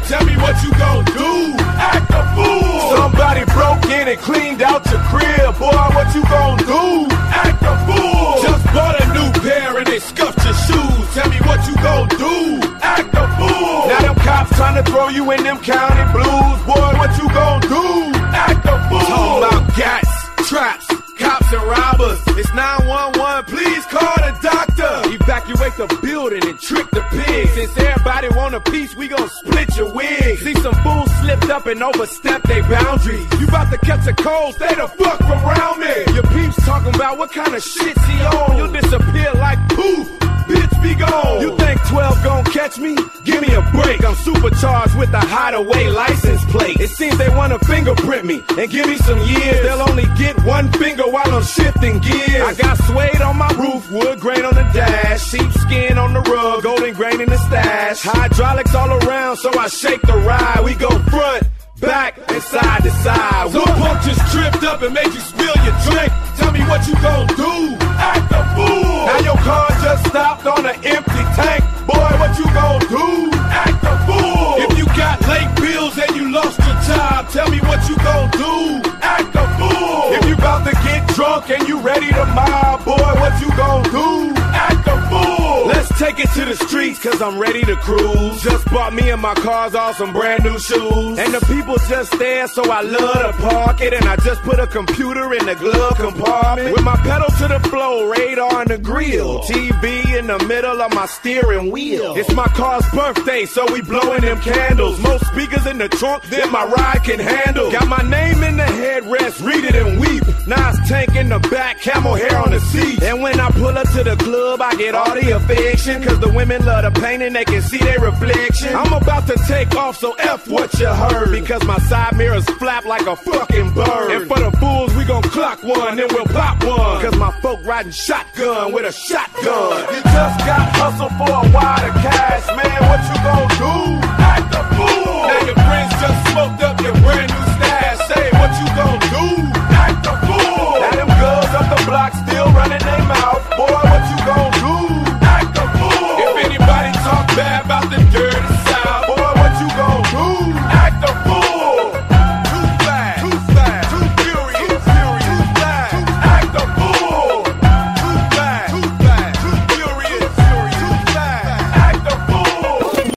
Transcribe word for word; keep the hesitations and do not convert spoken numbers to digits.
Tell me what you gon' do. Act a fool. Somebody broke in and cleaned out your crib. Boy, what you gon' do? Act a fool. Just bought a new pair and they scuffed your shoes. Tell me what you gon' do. Act a fool. Now them cops trying to throw you in them county blues. Boy, what you gon' do? Act a fool. Talking about gats, traps, cops and robbers. It's nine one one, please call the doctor. Evacuate the building and trick the pigs. Since everybody want a piece, we gon' split your wig. See some fools slipped up and overstepped their boundaries. You about to catch a cold, stay the fuck from around me. Your peeps talking about what kind of shit's he on. You'll disappear like poof. Bitch, be gone. You think twelve gon' catch me? Give me a break. I'm supercharged with a hideaway license plate. It seems they wanna fingerprint me and give me some years. They'll only get one finger while I'm shifting gears. I got suede on my roof, wood grain on the dash, sheepskin on the rug, golden grain in the stash. Hydraulics all around, so I shake the ride. We go front, back, and side to side. Some punk just tripped up and made you spill your drink. Tell me what you gon' do. Act a fool. Now your car just stopped on an empty tank. Boy, what you gon' do? Act a fool. If you got late bills and you lost your job, tell me what you gon' do. Act a fool. If you about to get drunk and you ready to mob, boy, what you gon' do? Act a fool. Let's take it to the streets, cause I'm ready to cruise. Just bought me and my cars all some brand new shoes. And the people just there, so I love to park it. And I just put a computer in the glove compartment. With my pedal to the floor, radar in the grill, T V in the middle of my steering wheel. It's my car's birthday, so we blowing them candles. More speakers in the trunk than my ride can handle. Got my name in the headrest, read it and weep. Nas tank in the back, camel hair on the seat. And when I pull up to the club, I get all the affection, cause the women love the paint and they can see their reflection. I'm about to take off, so F what you heard, because my side mirrors flap like a fucking bird. And for the fools, we gon' clock one, then we'll pop one, cause my folk riding shotgun with a shotgun. You just got hustle for a wad of cash, man, what you gon' do? Act a fool. Now your friends just smoked up your brand new